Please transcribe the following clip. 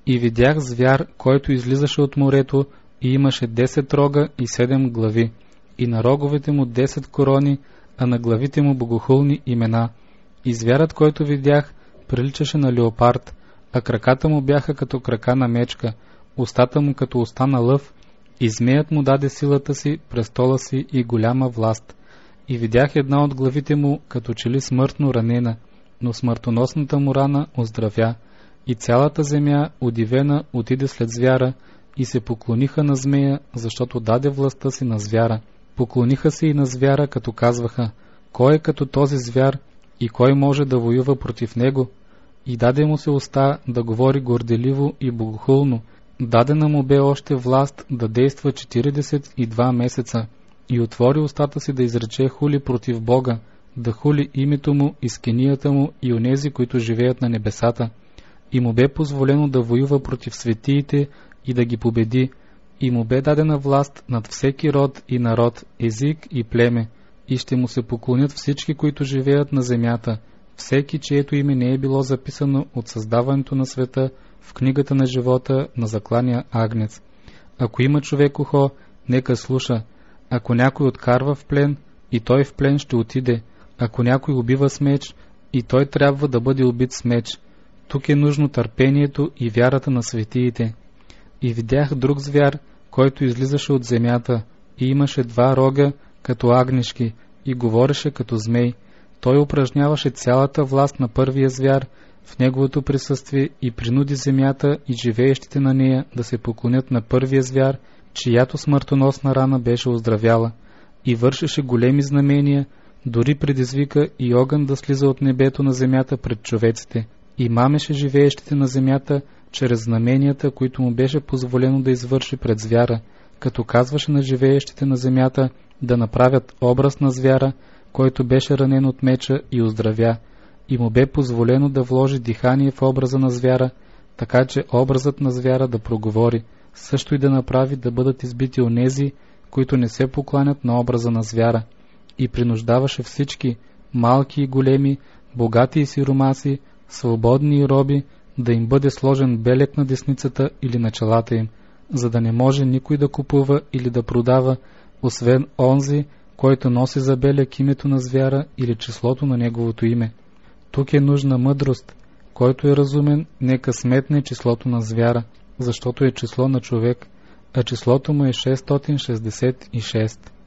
И видях звяр, който излизаше от морето и имаше 10 рога и 7 глави, и на роговете му 10 корони, а на главите му богохулни имена. И звярат, който видях, приличаше на леопард, а краката му бяха като крака на мечка, устата му като уста на лъв, и змеят му даде силата си, престола си и голяма власт. И видях една от главите му, като че ли смъртно ранена, но смъртоносната му рана оздравя. И цялата земя, удивена, отиде след звяра, и се поклониха на змея, защото даде властта си на звяра. Поклониха се и на звяра, като казваха: кой е като този звяр и кой може да воюва против него? И даде му се уста да говори горделиво и богохулно. Дадена му бе още власт да действа 42 месеца и отвори устата си да изрече хули против Бога, да хули името му и скинията му и онези, които живеят на небесата. И му бе позволено да воюва против светиите и да ги победи. И му бе дадена власт над всеки род и народ, език и племе. И ще му се поклонят всички, които живеят на земята, всеки, чието име не е било записано от създаването на света в книгата на живота на заклания агнец. Ако има човек ухо, нека слуша. Ако някой откарва в плен, и той в плен ще отиде. Ако някой убива с меч, и той трябва да бъде убит с меч. Тук е нужно търпението и вярата на светиите. И видях друг звяр, който излизаше от земята, и имаше 2 рога като агнешки, и говореше като змей. Той упражняваше цялата власт на първия звяр в неговото присъствие и принуди земята и живеещите на нея да се поклонят на първия звяр, чиято смъртоносна рана беше оздравяла, и вършеше големи знамения, дори предизвика и огън да слиза от небето на земята пред човеците, и мамеше живеещите на земята чрез знаменията, които му беше позволено да извърши пред звяра, като казваше на живеещите на земята да направят образ на звяра, който беше ранен от меча и оздравя, и му бе позволено да вложи дихание в образа на звяра, така че образът на звяра да проговори, също и да направи да бъдат избити онези, които не се покланят на образа на звяра, и принуждаваше всички, малки и големи, богати и сиромаси, свободни и роби, да им бъде сложен белег на десницата или на челата им, за да не може никой да купува или да продава, освен онзи, който носи за белег името на звяра или числото на неговото име. Тук е нужна мъдрост. Който е разумен, нека сметне числото на звяра, защото е число на човек, а числото му е 666.